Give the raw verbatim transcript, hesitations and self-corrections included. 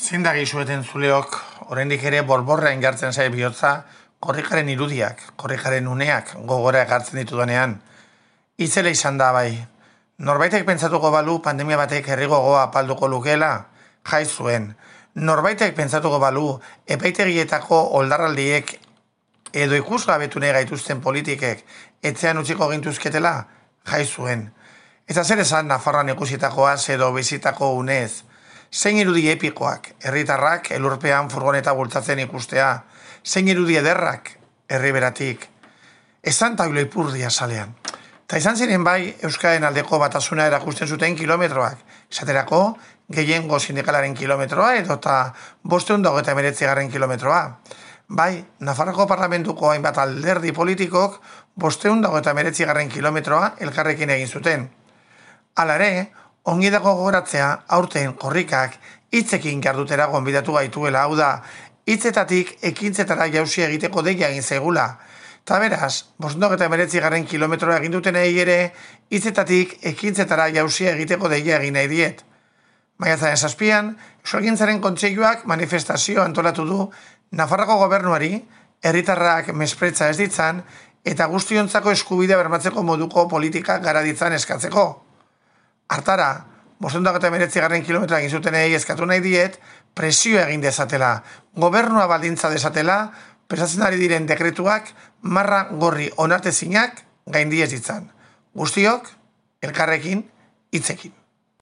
Zein da gizueten zuleok, oraindik ere borborra ingartzen zaie bihotza, korrikaren irudiak, korrikaren uneak gogora egartzen ditudanean. Itzela izan da bai. Norbaitek pentsatuko balu pandemia batek herri gogoa apalduko lukeela, jai zuen. Norbaitek pentsatuko balu epaitegietako oldarraldiek edo ikusgabetu nahi gaituzten politikek etxean utziko gintuzketela, jai zuen. Eta zer esan Nafarroan ikusitakoaz edo bizitako unez, zein irudi epikoak, herritarrak elurpean furgoneta bultzatzen ikustea, zein irudi ederrak, herri beratik. Esan taulo ipurdia salean. Ta izan ziren bai Euskaren aldeko batasuna erakusten zuten kilometroak, esaterako gehiengo sindikalaren kilometroa edo eta bosteun dago eta emeretzigarren kilometroa. Bai, Nafarroko parlamentuko hainbat alderdi politikok bosteun dago eta emeretzigarren kilometroa elkarrekin egin zuten. Hala ere, ongi dago gogoratzea aurten korrikak hitzekin jardutera gonbidatu gaituela, hau da, hitzetatik ekintzetara jauzi egiteko deia egin zaigula. Ta beraz, bostundok eta emeretzigarren kilometroa egin dutenei ere, hitzetatik ekintzetara jauzi egiteko deia egin nahi diet. Maiatzaren zazpian, Euskalgintzaren Kontseiluak manifestazio antolatu du Nafarroko gobernuari, herritarrak mespretza ez ditzan, eta guztiontzako eskubidea bermatzeko moduko politika gara ditzan eskatzeko. Hartara, bostundok eta emeretzigarren kilometroa egin zutenei eskatu nahi diet, presio egin dezatela, gobernua baldintza dezatela, prestatzen ari diren dekretuak marra gorri onartezinak gaindiez ditzan. Guztiok, elkarrekin, hitzekin.